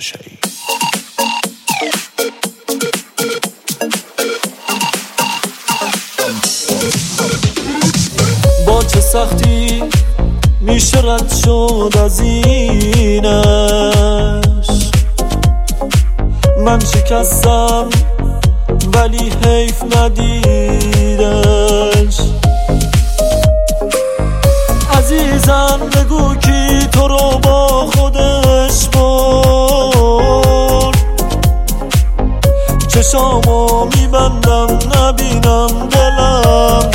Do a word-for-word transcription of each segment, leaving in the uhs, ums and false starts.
شایی. با چه سختی میشه رد شد از اینش، من شکستم ولی حیف ندیدش. عزیزم بگو کی تو رو با خودش برد، چشامو میبندم نبینم دلم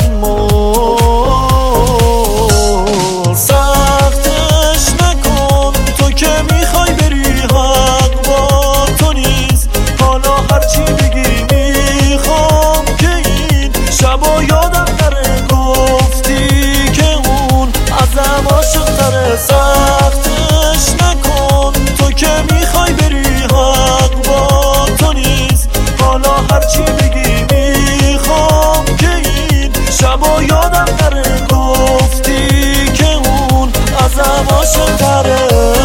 مرد. سختش نکن تو که میخوای بری، حق با تو نیست. حالا هرچی بگی میخوام که این شبا یادم نره گفتی که اون ازم عاشق تره. سختش نکن تو که میخوای بری، حق با تو نیست. حالا هرچی بگی میخوام که این شبا یادم نره گفتی که اون ازم عاشق تره.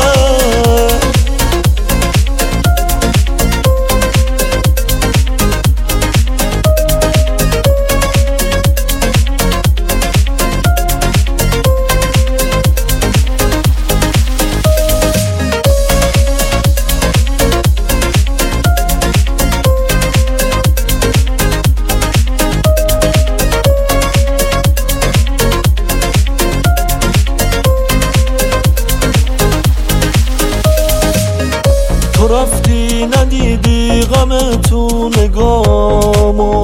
تو رفتی ندیدی غم تو نگامو،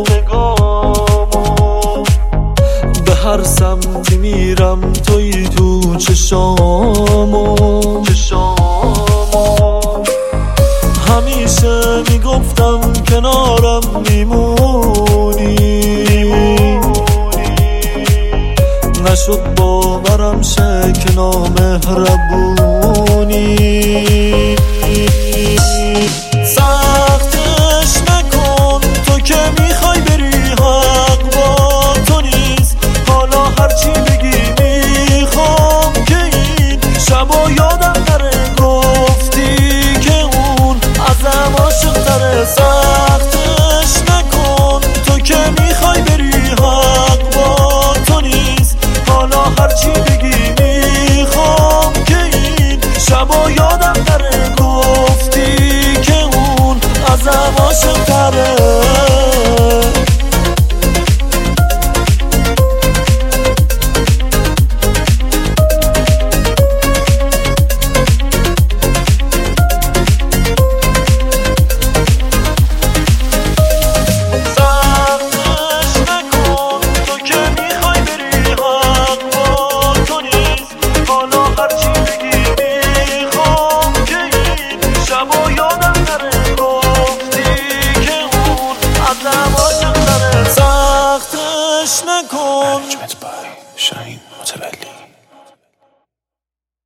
به هر سمتی میرم توی تو چشامو. همیشه میگفتم کنارم میمونی، نشد باورم شه که نامهربونی. سختش نکن تو که میخوای بری، حق با تو نیست. حالا هرچی بگی میخوام که این شبا یادم نره گفتی که اون ازم عاشق تره. سختش نکن تو که میخوای بری، حق با تو نیست. حالا هرچی بگی میخوام که این شبا یادم نره گفتی که اون ازم عاشق تره. سختش نکن